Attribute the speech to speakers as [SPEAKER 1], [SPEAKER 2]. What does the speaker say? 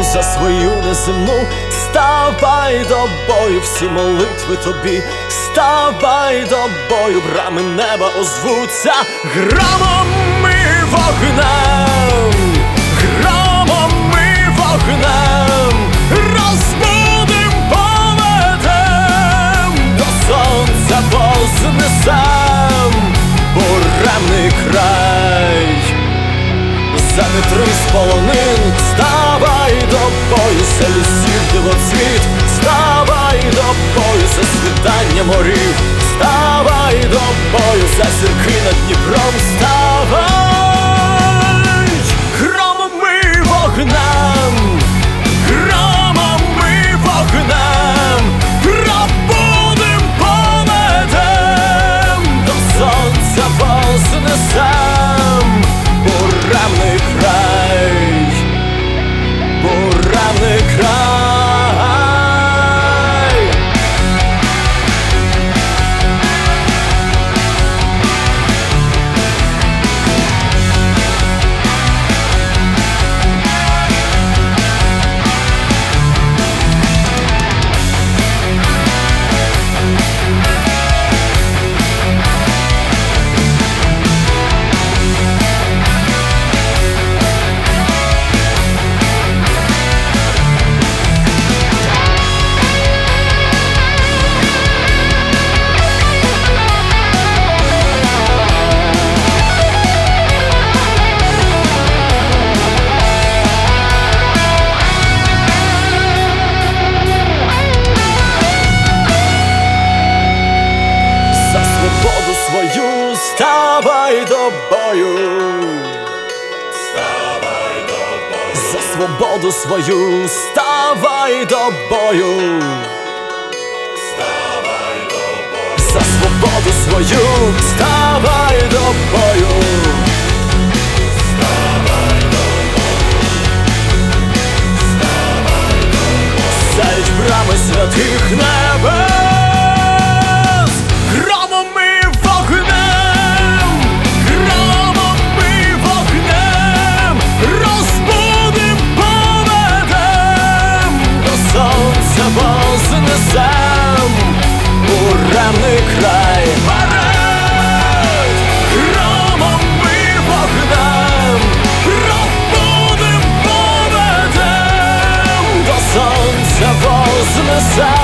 [SPEAKER 1] за свою неземну. Ставай до бою, всі молитви тобі. Ставай до бою, брами неба озвуться громом і вогнем, громом і вогнем. Розбудим, поведем, до сонця вознесем буремний край. За вітри з полонин, ставай до бою, за лісів дивоцвіт, ставай до бою, за світання морів, ставай до бою, за зірки над Дніпром, ставай громом і вогнем, громом і вогнем. Пробудим, поведем, до сонця вознесем буремний край, буремний край. Ставай до бою, ставай до бою, за свободу свою, ставай до бою, ставай до бою, за свободу свою, ставай до бою, ставай до бою, ставай до бою, сяють брами святих небес, громом і вогнем, громом і вогнем. Розбудим, поведем, до сонця вознесем буремний край. Вперед! Громом і вогнем. Розбудим, поведем, до сонця вознесем